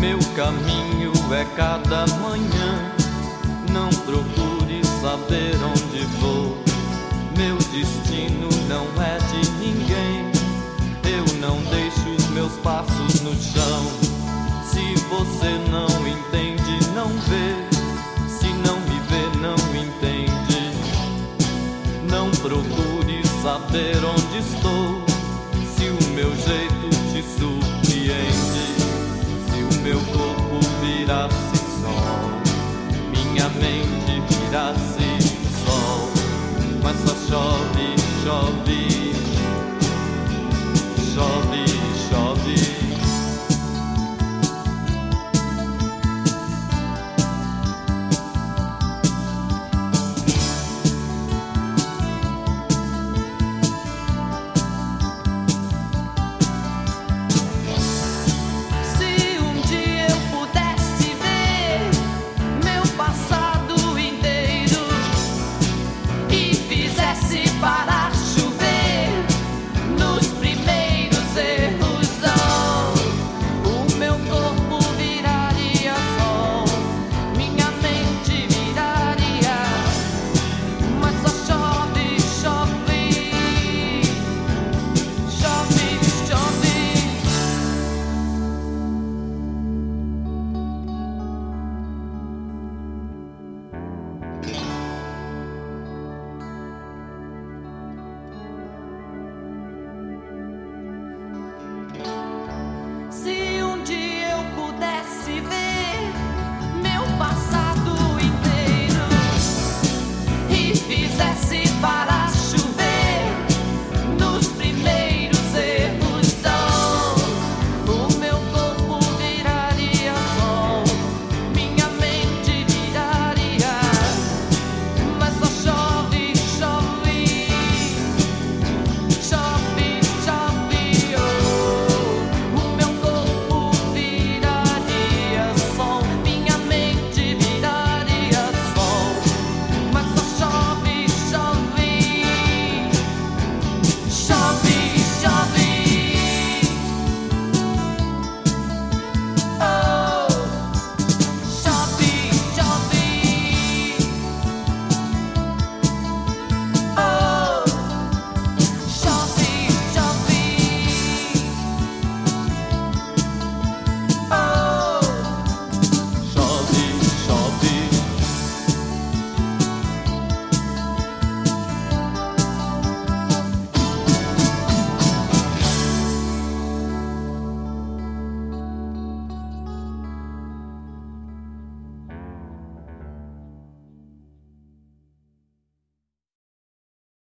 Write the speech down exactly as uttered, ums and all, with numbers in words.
Meu caminho é cada manhã. Não procure saber onde vou. Meu destino não é de ninguém. Eu não deixo os meus passos no chão. Se você não entende, não vê. Se não me vê, não entende. Não procure saber onde estou. Se o meu jeito te surpreende. Se o meu corpo virasse sol, minha mente virasse sol. Mas só chove, chove, chove.